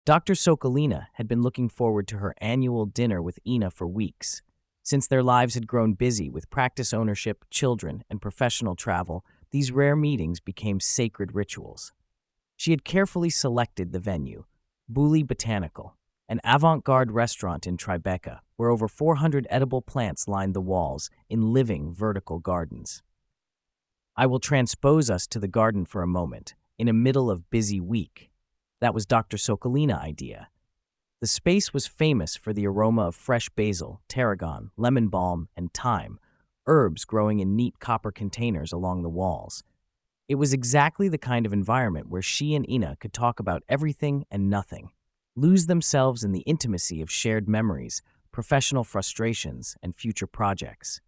Dr. Sokolina had been looking forward to her annual dinner with Ina for weeks. Since their lives had grown busy with practice ownership, children, and professional travel, these rare meetings became sacred rituals. She had carefully selected the venue, Buli Botanical, an avant-garde restaurant in Tribeca, where over 400 edible plants lined the walls in living vertical gardens. I will transpose us to the garden for a moment, in a middle of busy week. That was Dr. Sokolina idea. The space was famous for the aroma of fresh basil, tarragon, lemon balm, and thyme, herbs growing in neat copper containers along the walls. It was exactly the kind of environment where she and Ina could talk about everything and nothing, lose themselves in the intimacy of shared memories, professional frustrations, and future projects.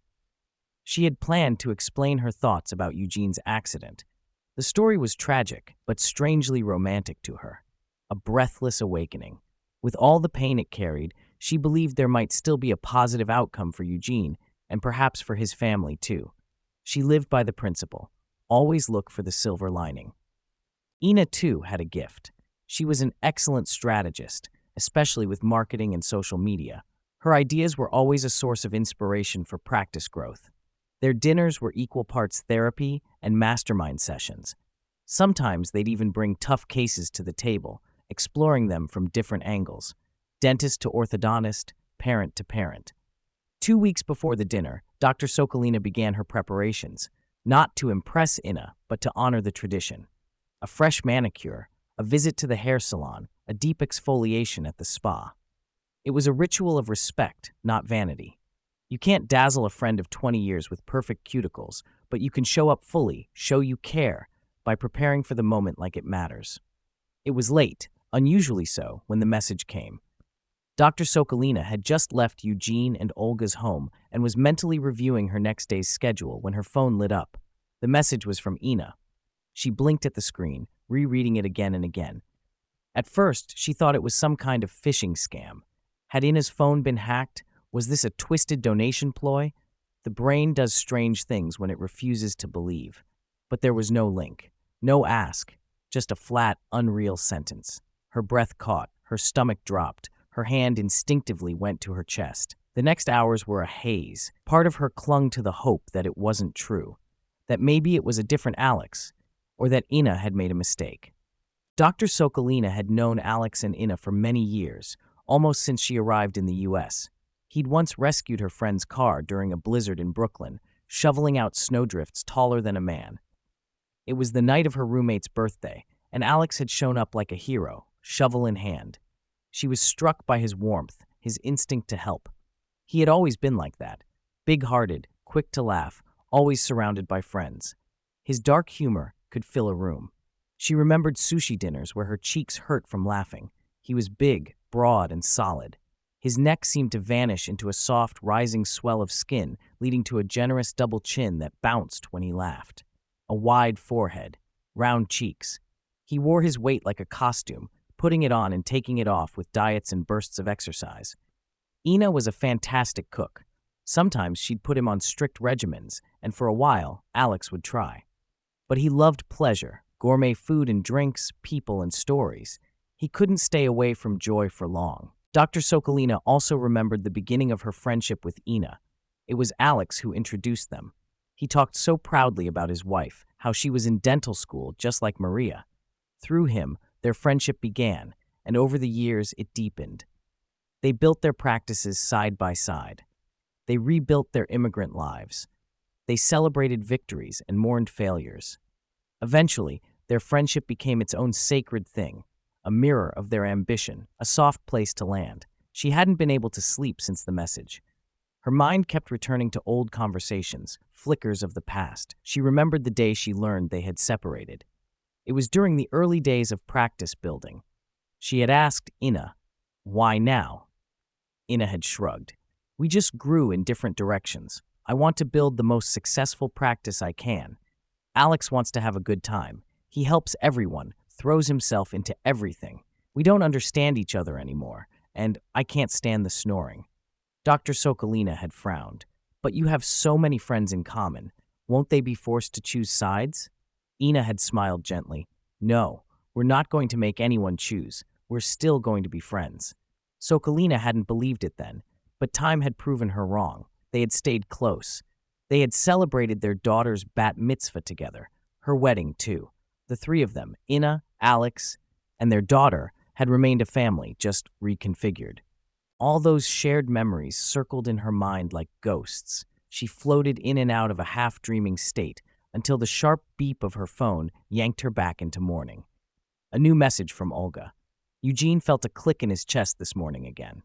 She had planned to explain her thoughts about Eugene's accident. The story was tragic, but strangely romantic to her. A breathless awakening. With all the pain it carried, she believed there might still be a positive outcome for Eugene, and perhaps for his family too. She lived by the principle, always look for the silver lining. Ina, too, had a gift. She was an excellent strategist, especially with marketing and social media. Her ideas were always a source of inspiration for practice growth. Their dinners were equal parts therapy and mastermind sessions. Sometimes they'd even bring tough cases to the table, exploring them from different angles, dentist to orthodontist, parent to parent. 2 weeks before the dinner, Dr. Sokolina began her preparations, not to impress Ina, but to honor the tradition. A fresh manicure, a visit to the hair salon, a deep exfoliation at the spa. It was a ritual of respect, not vanity. You can't dazzle a friend of 20 years with perfect cuticles, but you can show up fully, show you care, by preparing for the moment like it matters. It was late, unusually so, when the message came. Dr. Sokolina had just left Eugene and Olga's home and was mentally reviewing her next day's schedule when her phone lit up. The message was from Ina. She blinked at the screen, rereading it again and again. At first, she thought it was some kind of phishing scam. Had Ina's phone been hacked? Was this a twisted donation ploy? The brain does strange things when it refuses to believe. But there was no link, no ask, just a flat, unreal sentence. Her breath caught, her stomach dropped, her hand instinctively went to her chest. The next hours were a haze. Part of her clung to the hope that it wasn't true, that maybe it was a different Alex, or that Ina had made a mistake. Dr. Sokolina had known Alex and Ina for many years, almost since she arrived in the U.S. He'd once rescued her friend's car during a blizzard in Brooklyn, shoveling out snowdrifts taller than a man. It was the night of her roommate's birthday, and Alex had shown up like a hero, shovel in hand. She was struck by his warmth, his instinct to help. He had always been like that, big-hearted, quick to laugh, always surrounded by friends. His dark humor could fill a room. She remembered sushi dinners where her cheeks hurt from laughing. He was big, broad, and solid. His neck seemed to vanish into a soft, rising swell of skin, leading to a generous double chin that bounced when he laughed. A wide forehead, round cheeks. He wore his weight like a costume, putting it on and taking it off with diets and bursts of exercise. Ina was a fantastic cook. Sometimes she'd put him on strict regimens, and for a while, Alex would try. But he loved pleasure, gourmet food and drinks, people and stories. He couldn't stay away from joy for long. Dr. Sokolina also remembered the beginning of her friendship with Ina. It was Alex who introduced them. He talked so proudly about his wife, how she was in dental school just like Maria. Through him, their friendship began, and over the years it deepened. They built their practices side by side. They rebuilt their immigrant lives. They celebrated victories and mourned failures. Eventually, their friendship became its own sacred thing, a mirror of their ambition, a soft place to land. She hadn't been able to sleep since the message. Her mind kept returning to old conversations, flickers of the past. She remembered the day she learned they had separated. It was during the early days of practice building. She had asked Ina, "Why now?" Ina had shrugged. "We just grew in different directions. I want to build the most successful practice I can. Alex wants to have a good time. He helps everyone, throws himself into everything. We don't understand each other anymore, and I can't stand the snoring." Dr. Sokolina had frowned. "But you have so many friends in common. Won't they be forced to choose sides?" Ina had smiled gently. "No, we're not going to make anyone choose. we're still going to be friends. Sokolina hadn't believed it then, but time had proven her wrong. They had stayed close. They had celebrated their daughter's bat mitzvah together, her wedding too. The three of them, Ina, Alex, and their daughter, had remained a family, just reconfigured. All those shared memories circled in her mind like ghosts. She floated in and out of a half-dreaming state until the sharp beep of her phone yanked her back into mourning. A new message from Olga. Eugene felt a click in his chest this morning again.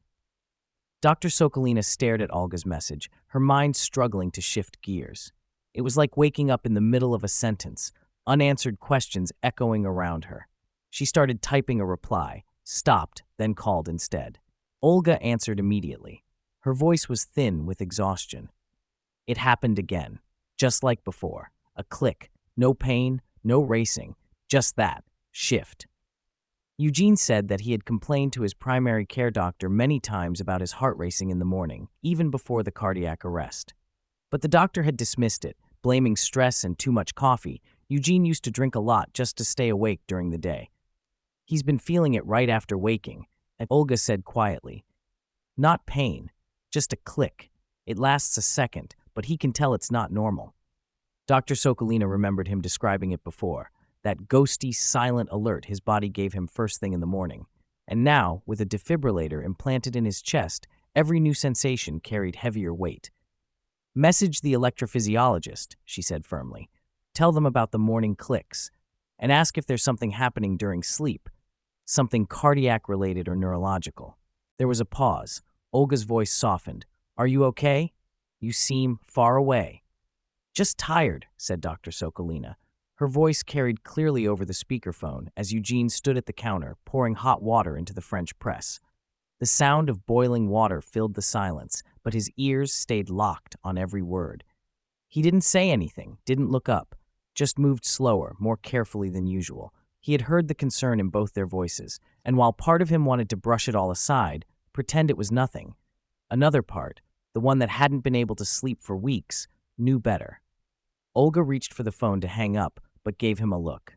Dr. Sokolina stared at Olga's message, her mind struggling to shift gears. It was like waking up in the middle of a sentence, unanswered questions echoing around her. She started typing a reply, stopped, then called instead. Olga answered immediately. Her voice was thin with exhaustion. It happened again, just like before. A click, no pain, no racing, just that, shift. Eugene said that he had complained to his primary care doctor many times about his heart racing in the morning, even before the cardiac arrest. But the doctor had dismissed it, blaming stress and too much coffee. Eugene used to drink a lot just to stay awake during the day. He's been feeling it right after waking, and Olga said quietly. Not pain, just a click. It lasts a second, but he can tell it's not normal. Dr. Sokolina remembered him describing it before, that ghosty, silent alert his body gave him first thing in the morning. And now, with a defibrillator implanted in his chest, every new sensation carried heavier weight. Message the electrophysiologist, she said firmly. Tell them about the morning clicks, and ask if there's something happening during sleep, something cardiac-related or neurological. There was a pause. Olga's voice softened. Are you okay? You seem far away. Just tired, said Dr. Sokolina. Her voice carried clearly over the speakerphone as Eugene stood at the counter, pouring hot water into the French press. The sound of boiling water filled the silence, but his ears stayed locked on every word. He didn't say anything, didn't look up, just moved slower, more carefully than usual. He had heard the concern in both their voices, and while part of him wanted to brush it all aside, pretend it was nothing, another part, the one that hadn't been able to sleep for weeks, knew better. Olga reached for the phone to hang up, but gave him a look.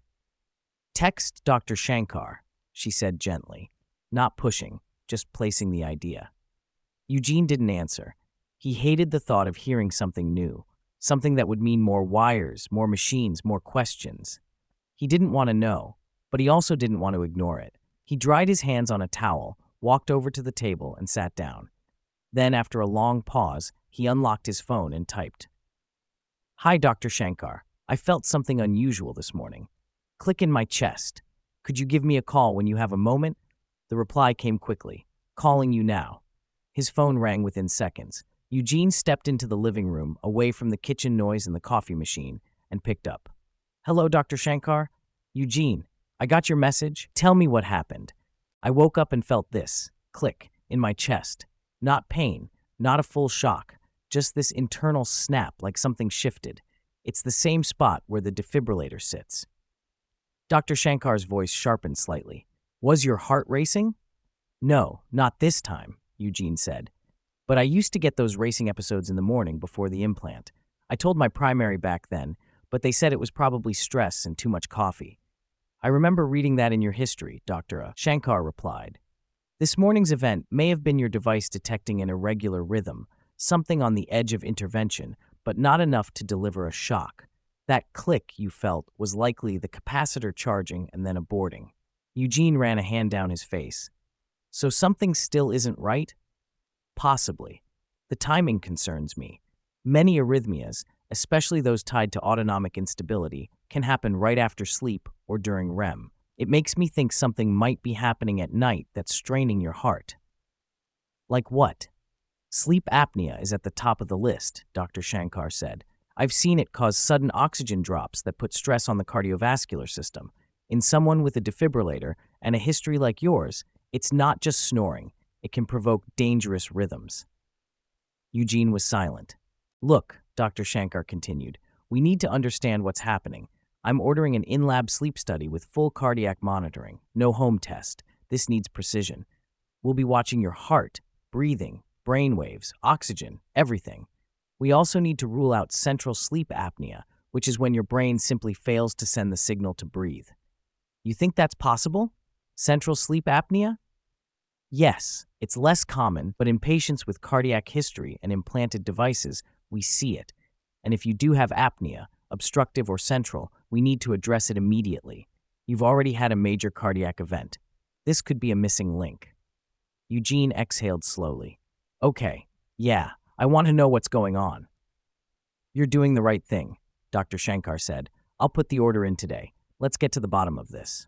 Text Dr. Shankar, she said gently, not pushing, just placing the idea. Eugene didn't answer. He hated the thought of hearing something new, something that would mean more wires, more machines, more questions. He didn't want to know, but he also didn't want to ignore it. He dried his hands on a towel, walked over to the table, and sat down. Then, after a long pause, he unlocked his phone and typed. Hi, Dr. Shankar. I felt something unusual this morning. Click in my chest. Could you give me a call when you have a moment? The reply came quickly. Calling you now. His phone rang within seconds. Eugene stepped into the living room, away from the kitchen noise and the coffee machine, and picked up. Hello, Dr. Shankar? Eugene, I got your message. Tell me what happened. I woke up and felt this, click, in my chest. Not pain, not a full shock, just this internal snap like something shifted. It's the same spot where the defibrillator sits. Dr. Shankar's voice sharpened slightly. Was your heart racing? No, not this time, Eugene said. But I used to get those racing episodes in the morning before the implant. I told my primary back then, but they said it was probably stress and too much coffee. I remember reading that in your history, Dr. Shankar replied. This morning's event may have been your device detecting an irregular rhythm, something on the edge of intervention, but not enough to deliver a shock. That click you felt was likely the capacitor charging and then aborting. Eugene ran a hand down his face. So something still isn't right? Possibly. The timing concerns me. Many arrhythmias, especially those tied to autonomic instability, can happen right after sleep or during REM. It makes me think something might be happening at night that's straining your heart. Like what? Sleep apnea is at the top of the list, Dr. Shankar said. I've seen it cause sudden oxygen drops that put stress on the cardiovascular system. In someone with a defibrillator and a history like yours, it's not just snoring. It can provoke dangerous rhythms. Eugene was silent. Look, Dr. Shankar continued, we need to understand what's happening. I'm ordering an in-lab sleep study with full cardiac monitoring, no home test. This needs precision. We'll be watching your heart, breathing, brain waves, oxygen, everything. We also need to rule out central sleep apnea, which is when your brain simply fails to send the signal to breathe. You think that's possible? Central sleep apnea? Yes, it's less common, but in patients with cardiac history and implanted devices, we see it. And if you do have apnea, obstructive or central, we need to address it immediately. You've already had a major cardiac event. This could be a missing link. Eugene exhaled slowly. Okay, yeah, I want to know what's going on. You're doing the right thing, Dr. Shankar said. I'll put the order in today. Let's get to the bottom of this.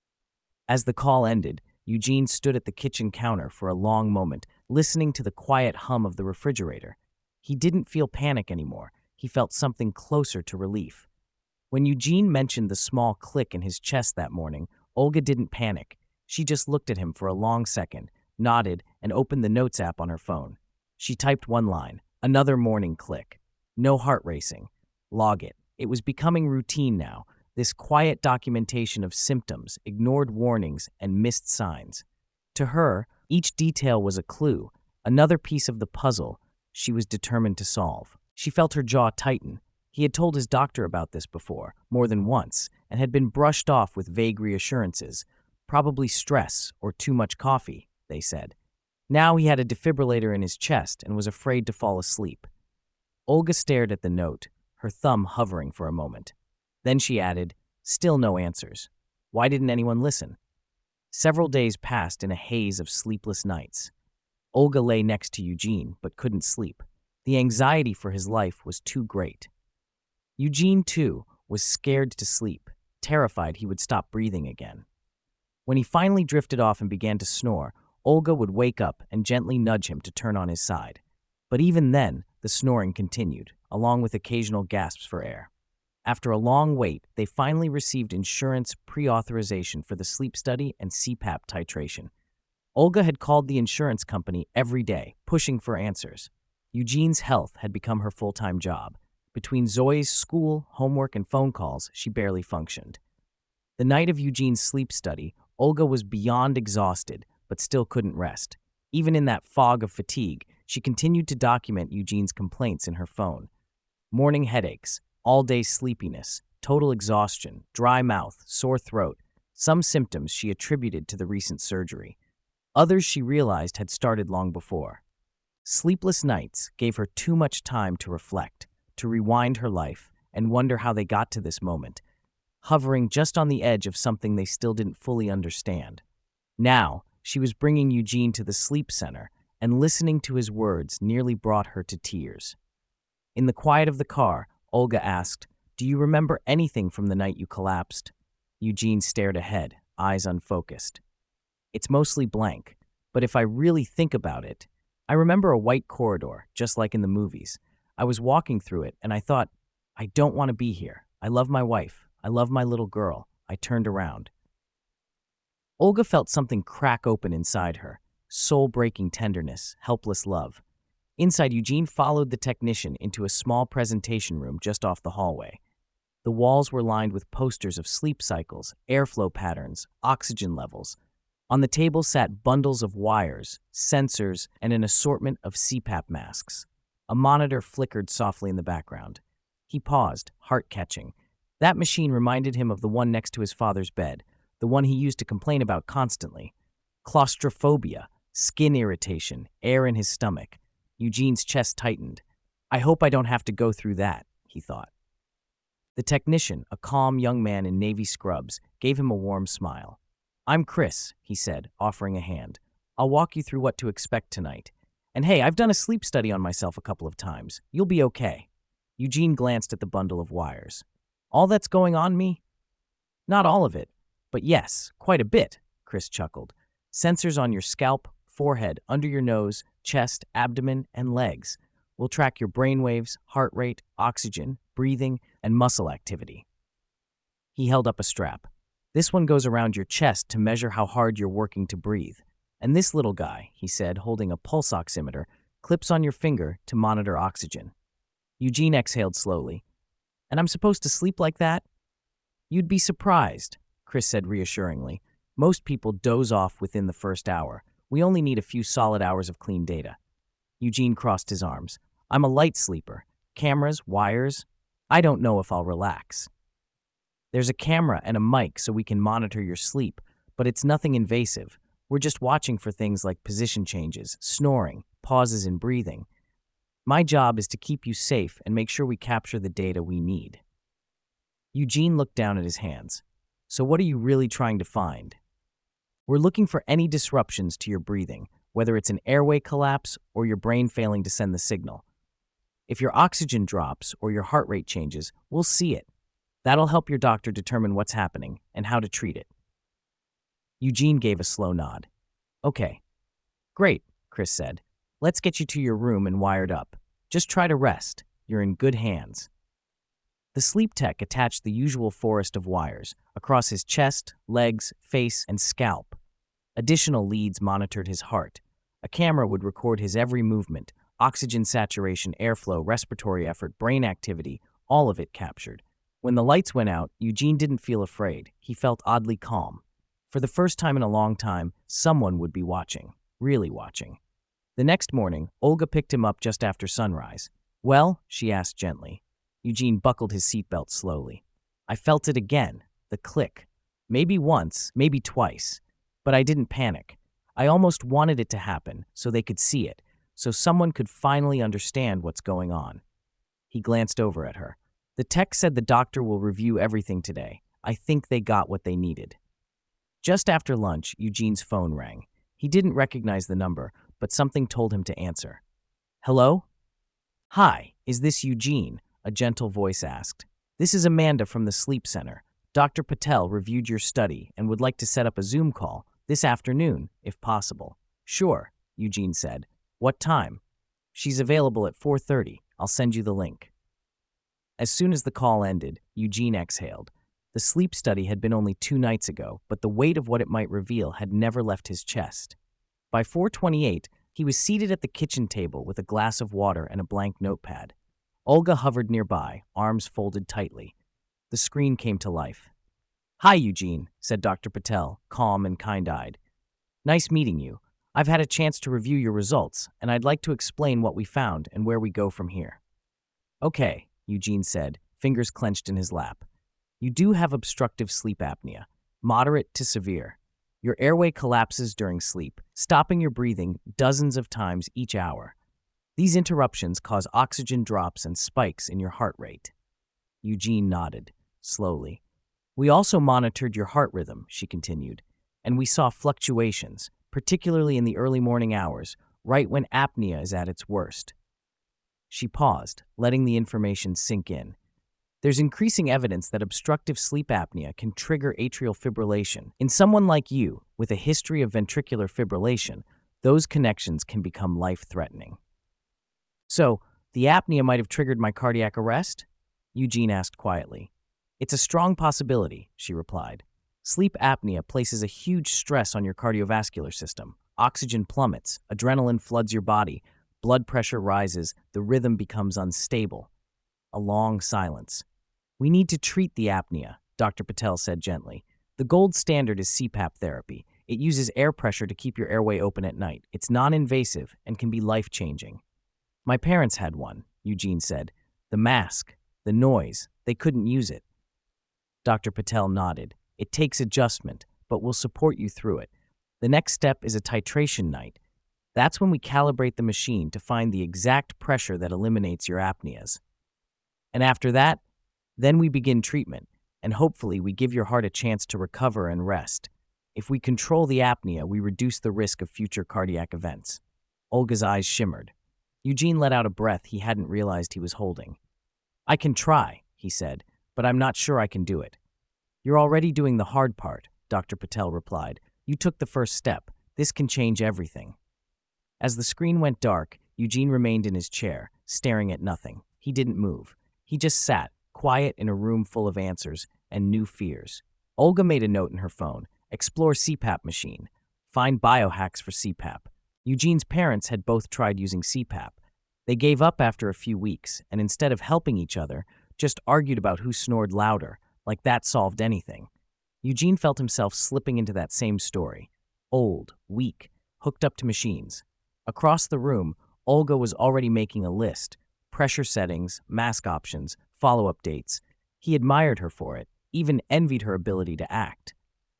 As the call ended, Eugene stood at the kitchen counter for a long moment, listening to the quiet hum of the refrigerator. He didn't feel panic anymore. He felt something closer to relief. When Eugene mentioned the small click in his chest that morning, Olga didn't panic. She just looked at him for a long second, nodded, and opened the Notes app on her phone. She typed one line, another morning click. No heart racing. Log it. It was becoming routine now, this quiet documentation of symptoms, ignored warnings, and missed signs. To her, each detail was a clue, another piece of the puzzle she was determined to solve. She felt her jaw tighten. He had told his doctor about this before, more than once, and had been brushed off with vague reassurances. Probably stress or too much coffee, they said. Now he had a defibrillator in his chest and was afraid to fall asleep. Olga stared at the note, her thumb hovering for a moment. Then she added, still no answers. Why didn't anyone listen? Several days passed in a haze of sleepless nights. Olga lay next to Eugene, but couldn't sleep. The anxiety for his life was too great. Eugene, too, was scared to sleep, terrified he would stop breathing again. When he finally drifted off and began to snore, Olga would wake up and gently nudge him to turn on his side. But even then, the snoring continued, along with occasional gasps for air. After a long wait, they finally received insurance pre-authorization for the sleep study and CPAP titration. Olga had called the insurance company every day, pushing for answers. Eugene's health had become her full-time job. Between Zoe's school, homework, and phone calls, she barely functioned. The night of Eugene's sleep study, Olga was beyond exhausted, but still couldn't rest. Even in that fog of fatigue, she continued to document Eugene's complaints in her phone. Morning headaches, all-day sleepiness, total exhaustion, dry mouth, sore throat. Some symptoms she attributed to the recent surgery. Others she realized had started long before. Sleepless nights gave her too much time to reflect, to rewind her life, and wonder how they got to this moment, hovering just on the edge of something they still didn't fully understand. Now, she was bringing Eugene to the sleep center, and listening to his words nearly brought her to tears. In the quiet of the car, Olga asked, "Do you remember anything from the night you collapsed?" Eugene stared ahead, eyes unfocused. "It's mostly blank, but if I really think about it, I remember a white corridor, just like in the movies. I was walking through it, and I thought, I don't want to be here. I love my wife. I love my little girl. I turned around." Olga felt something crack open inside her, soul-breaking tenderness, helpless love. Inside, Eugene followed the technician into a small presentation room just off the hallway. The walls were lined with posters of sleep cycles, airflow patterns, oxygen levels. On the table sat bundles of wires, sensors, and an assortment of CPAP masks. A monitor flickered softly in the background. He paused, heart-catching. That machine reminded him of the one next to his father's bed, the one he used to complain about constantly. Claustrophobia, skin irritation, air in his stomach. Eugene's chest tightened. I hope I don't have to go through that, he thought. The technician, a calm young man in navy scrubs, gave him a warm smile. I'm Chris, he said, offering a hand. I'll walk you through what to expect tonight. And hey, I've done a sleep study on myself a couple of times. You'll be okay. Eugene glanced at the bundle of wires. All that's going on me? Not all of it, but yes, quite a bit, Chris chuckled. Sensors on your scalp, forehead, under your nose, chest, abdomen, and legs. We'll track your brainwaves, heart rate, oxygen, breathing, and muscle activity. He held up a strap. This one goes around your chest to measure how hard you're working to breathe. And this little guy, he said, holding a pulse oximeter, clips on your finger to monitor oxygen. Eugene exhaled slowly. And I'm supposed to sleep like that? You'd be surprised, Chris said reassuringly. Most people doze off within the first hour. We only need a few solid hours of clean data. Eugene crossed his arms. I'm a light sleeper. Cameras, wires. I don't know if I'll relax. There's a camera and a mic so we can monitor your sleep, but it's nothing invasive. We're just watching for things like position changes, snoring, pauses in breathing. My job is to keep you safe and make sure we capture the data we need." Eugene looked down at his hands. "So what are you really trying to find?" "We're looking for any disruptions to your breathing, whether it's an airway collapse or your brain failing to send the signal. If your oxygen drops or your heart rate changes, we'll see it. That'll help your doctor determine what's happening and how to treat it." Eugene gave a slow nod. "Okay. Great," Chris said. "Let's get you to your room and wired up. Just try to rest. You're in good hands." The sleep tech attached the usual forest of wires across his chest, legs, face, and scalp. Additional leads monitored his heart. A camera would record his every movement, oxygen saturation, airflow, respiratory effort, brain activity, all of it captured. When the lights went out, Eugene didn't feel afraid. He felt oddly calm. For the first time in a long time, someone would be watching, really watching. The next morning, Olga picked him up just after sunrise. "Well?" she asked gently. Eugene buckled his seatbelt slowly. "I felt it again, the click. Maybe once, maybe twice. But I didn't panic. I almost wanted it to happen so they could see it, so someone could finally understand what's going on." He glanced over at her. "The tech said the doctor will review everything today. I think they got what they needed." Just after lunch, Eugene's phone rang. He didn't recognize the number, but something told him to answer. "Hello?" "Hi, is this Eugene?" a gentle voice asked. "This is Amanda from the Sleep Center. Dr. Patel reviewed your study and would like to set up a Zoom call this afternoon, if possible." "Sure," Eugene said. "What time?" "She's available at 4:30. I'll send you the link." As soon as the call ended, Eugene exhaled. The sleep study had been only 2 nights ago, but the weight of what it might reveal had never left his chest. By 4:28, he was seated at the kitchen table with a glass of water and a blank notepad. Olga hovered nearby, arms folded tightly. The screen came to life. "Hi, Eugene," said Dr. Patel, calm and kind-eyed. "Nice meeting you. I've had a chance to review your results, and I'd like to explain what we found and where we go from here." "Okay," Eugene said, fingers clenched in his lap. "You do have obstructive sleep apnea, moderate to severe. Your airway collapses during sleep, stopping your breathing dozens of times each hour. These interruptions cause oxygen drops and spikes in your heart rate." Eugene nodded, slowly. "We also monitored your heart rhythm," she continued, "and we saw fluctuations, particularly in the early morning hours, right when apnea is at its worst." She paused, letting the information sink in. "There's increasing evidence that obstructive sleep apnea can trigger atrial fibrillation. In someone like you, with a history of ventricular fibrillation, those connections can become life-threatening." "So, the apnea might have triggered my cardiac arrest?" Eugene asked quietly. "It's a strong possibility," she replied. "Sleep apnea places a huge stress on your cardiovascular system. Oxygen plummets, adrenaline floods your body, blood pressure rises, the rhythm becomes unstable." A long silence. "We need to treat the apnea," Dr. Patel said gently. "The gold standard is CPAP therapy. It uses air pressure to keep your airway open at night. It's non-invasive and can be life-changing." "My parents had one," Eugene said. "The mask, the noise, they couldn't use it." Dr. Patel nodded. "It takes adjustment, but we'll support you through it. The next step is a titration night. That's when we calibrate the machine to find the exact pressure that eliminates your apneas. And after that, then we begin treatment, and hopefully we give your heart a chance to recover and rest. If we control the apnea, we reduce the risk of future cardiac events." Olga's eyes shimmered. Eugene let out a breath he hadn't realized he was holding. "I can try," he said, "but I'm not sure I can do it." "You're already doing the hard part," Dr. Patel replied. "You took the first step. This can change everything." As the screen went dark, Eugene remained in his chair, staring at nothing. He didn't move. He just sat, quiet in a room full of answers and new fears. Olga made a note in her phone. Explore CPAP machine. Find biohacks for CPAP. Eugene's parents had both tried using CPAP. They gave up after a few weeks, and instead of helping each other, just argued about who snored louder, like that solved anything. Eugene felt himself slipping into that same story. Old, weak, hooked up to machines. Across the room, Olga was already making a list. Pressure settings, mask options, follow-up dates. He admired her for it, even envied her ability to act.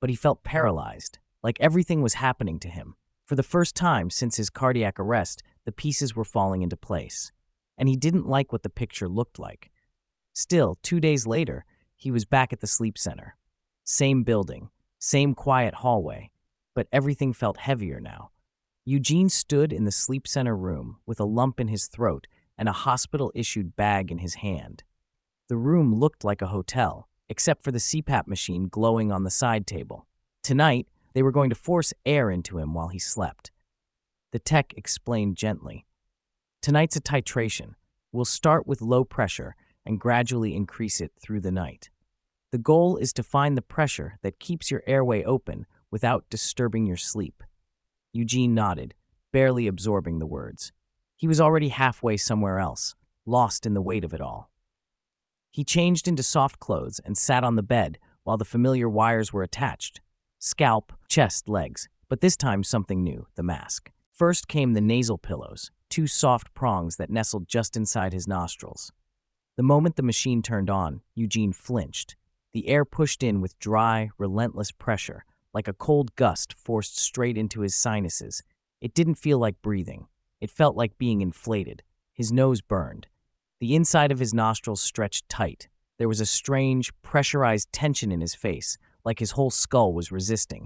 but he felt paralyzed, like everything was happening to him. For the first time since his cardiac arrest, the pieces were falling into place, and he didn't like what the picture looked like. Still, 2 days later, he was back at the sleep center. Same building, same quiet hallway, but everything felt heavier now. Eugene stood in the sleep center room with a lump in his throat and a hospital-issued bag in his hand. The room looked like a hotel, except for the CPAP machine glowing on the side table. Tonight, they were going to force air into him while he slept. The tech explained gently, "Tonight's a titration. We'll start with low pressure and gradually increase it through the night. The goal is to find the pressure that keeps your airway open without disturbing your sleep." Eugene nodded, barely absorbing the words. He was already halfway somewhere else, lost in the weight of it all. He changed into soft clothes and sat on the bed while the familiar wires were attached. Scalp, chest, legs, but this time something new, the mask. First came the nasal pillows, two soft prongs that nestled just inside his nostrils. The moment the machine turned on, Eugene flinched. The air pushed in with dry, relentless pressure, like a cold gust forced straight into his sinuses. It didn't feel like breathing. It felt like being inflated. His nose burned. The inside of his nostrils stretched tight. There was a strange, pressurized tension in his face, like his whole skull was resisting.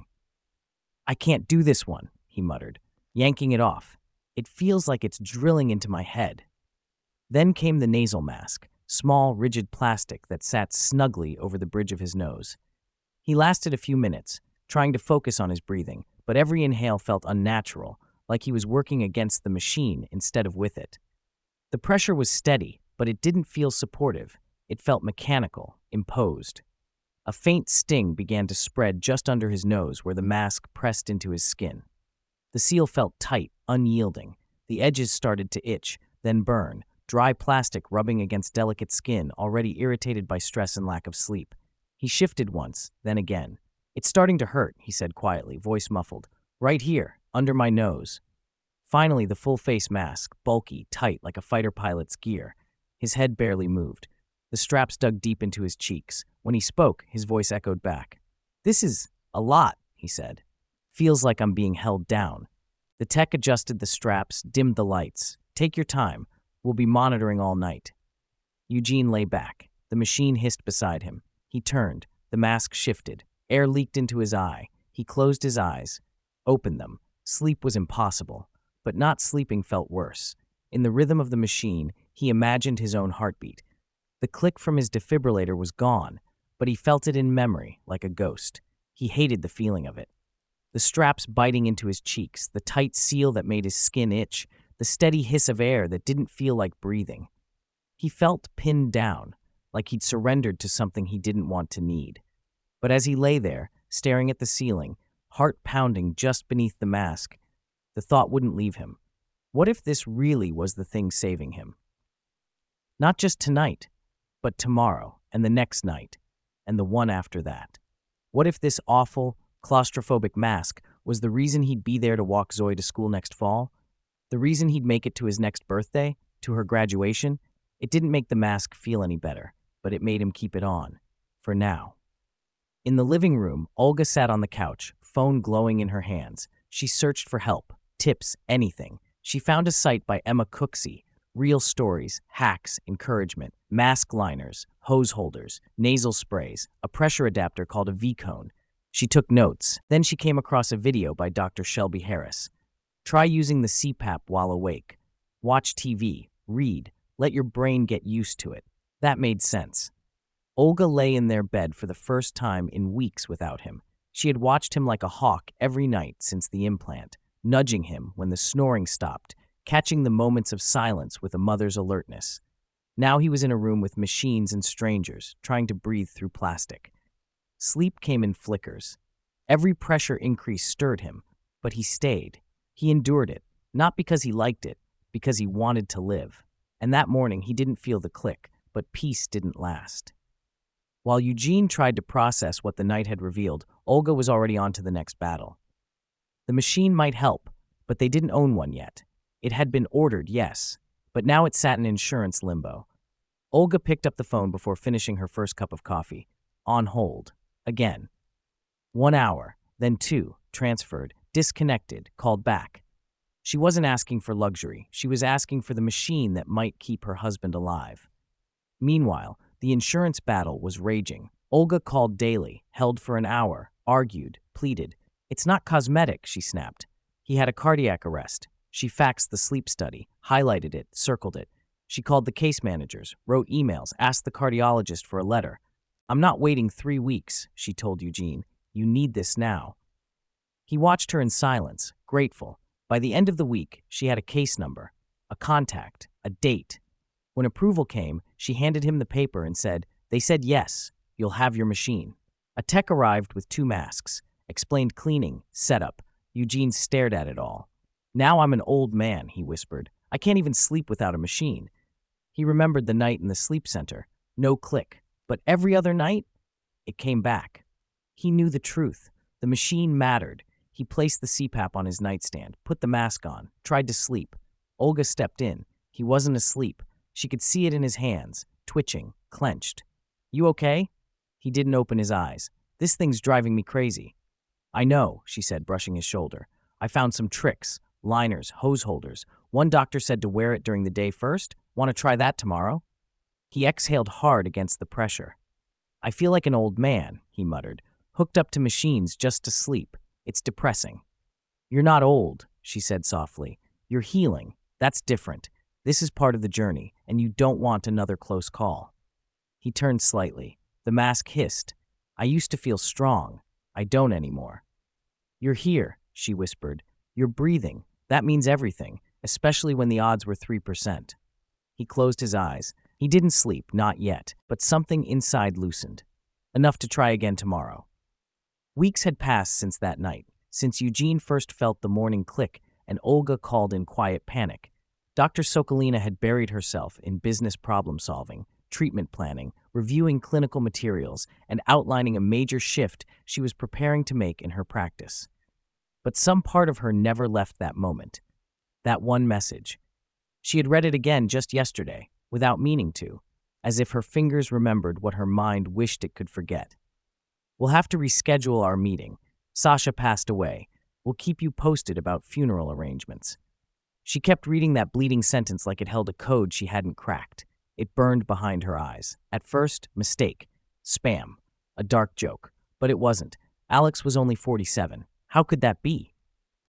"I can't do this one," he muttered, yanking it off. "It feels like it's drilling into my head." Then came the nasal mask, small, rigid plastic that sat snugly over the bridge of his nose. He lasted a few minutes, trying to focus on his breathing, but every inhale felt unnatural, like he was working against the machine instead of with it. The pressure was steady, but it didn't feel supportive. It felt mechanical, imposed. A faint sting began to spread just under his nose where the mask pressed into his skin. The seal felt tight, unyielding. The edges started to itch, then burn, dry plastic rubbing against delicate skin already irritated by stress and lack of sleep. He shifted once, then again. "It's starting to hurt," he said quietly, voice muffled. "Right here, under my nose." Finally, the full-face mask, bulky, tight like a fighter pilot's gear. His head barely moved. The straps dug deep into his cheeks. When he spoke, his voice echoed back. "This is a lot," he said. "Feels like I'm being held down." The tech adjusted the straps, dimmed the lights. "Take your time. We'll be monitoring all night." Eugene lay back. The machine hissed beside him. He turned. The mask shifted. Air leaked into his eye. He closed his eyes, opened them. Sleep was impossible, but not sleeping felt worse. In the rhythm of the machine, he imagined his own heartbeat. The click from his defibrillator was gone, but he felt it in memory, like a ghost. He hated the feeling of it. The straps biting into his cheeks, the tight seal that made his skin itch, the steady hiss of air that didn't feel like breathing. He felt pinned down, like he'd surrendered to something he didn't want to need. But as he lay there, staring at the ceiling, heart pounding just beneath the mask, the thought wouldn't leave him. What if this really was the thing saving him? Not just tonight, but tomorrow, and the next night, and the one after that. What if this awful, claustrophobic mask was the reason he'd be there to walk Zoe to school next fall? The reason he'd make it to his next birthday, to her graduation? It didn't make the mask feel any better, but it made him keep it on, for now. In the living room, Olga sat on the couch, phone glowing in her hands. She searched for help, tips, anything. She found a site by Emma Cooksey, real stories, hacks, encouragement, mask liners, hose holders, nasal sprays, a pressure adapter called a V-cone. She took notes. Then she came across a video by Dr. Shelby Harris. Try using the CPAP while awake. Watch TV, read, let your brain get used to it. That made sense. Olga lay in their bed for the first time in weeks without him. She had watched him like a hawk every night since the implant, nudging him when the snoring stopped, catching the moments of silence with a mother's alertness. Now he was in a room with machines and strangers, trying to breathe through plastic. Sleep came in flickers. Every pressure increase stirred him, but he stayed. He endured it, not because he liked it, because he wanted to live. And that morning he didn't feel the click, but peace didn't last. While Eugene tried to process what the night had revealed, Olga was already on to the next battle. The machine might help, but they didn't own one yet. It had been ordered, yes, but now it sat in insurance limbo. Olga picked up the phone before finishing her first cup of coffee. On hold. Again. 1 hour, then 2, transferred, disconnected, called back. She wasn't asking for luxury. She was asking for the machine that might keep her husband alive. Meanwhile, the insurance battle was raging. Olga called daily, held for an hour, argued, pleaded. "It's not cosmetic," she snapped. "He had a cardiac arrest." She faxed the sleep study, highlighted it, circled it. She called the case managers, wrote emails, asked the cardiologist for a letter. "I'm not waiting 3 weeks," she told Eugene. "You need this now." He watched her in silence, grateful. By the end of the week, she had a case number, a contact, a date. When approval came, she handed him the paper and said, "They said yes, you'll have your machine." A tech arrived with 2 masks, explained cleaning, setup. Eugene stared at it all. "Now I'm an old man," he whispered. "I can't even sleep without a machine." He remembered the night in the sleep center. No click. But every other night, it came back. He knew the truth. The machine mattered. He placed the CPAP on his nightstand, put the mask on, tried to sleep. Olga stepped in. He wasn't asleep. She could see it in his hands, twitching, clenched. "You okay?" He didn't open his eyes. "This thing's driving me crazy." "I know," she said, brushing his shoulder. "I found some tricks, liners, hose holders. One doctor said to wear it during the day first. Want to try that tomorrow?" He exhaled hard against the pressure. "I feel like an old man," he muttered, "hooked up to machines just to sleep. It's depressing." "You're not old," she said softly. "You're healing. That's different. This is part of the journey, and you don't want another close call." He turned slightly. The mask hissed. "I used to feel strong. I don't anymore." "You're here," she whispered. "You're breathing. That means everything, especially when the odds were 3%. He closed his eyes. He didn't sleep, not yet, but something inside loosened. Enough to try again tomorrow. Weeks had passed since that night, since Eugene first felt the morning click and Olga called in quiet panic. Dr. Sokolina had buried herself in business problem-solving, treatment planning, reviewing clinical materials, and outlining a major shift she was preparing to make in her practice. But some part of her never left that moment. That one message. She had read it again just yesterday, without meaning to, as if her fingers remembered what her mind wished it could forget. "We'll have to reschedule our meeting. Sasha passed away. We'll keep you posted about funeral arrangements." She kept reading that bleeding sentence like it held a code she hadn't cracked. It burned behind her eyes. At first, mistake. Spam. A dark joke. But it wasn't. Alex was only 47. How could that be?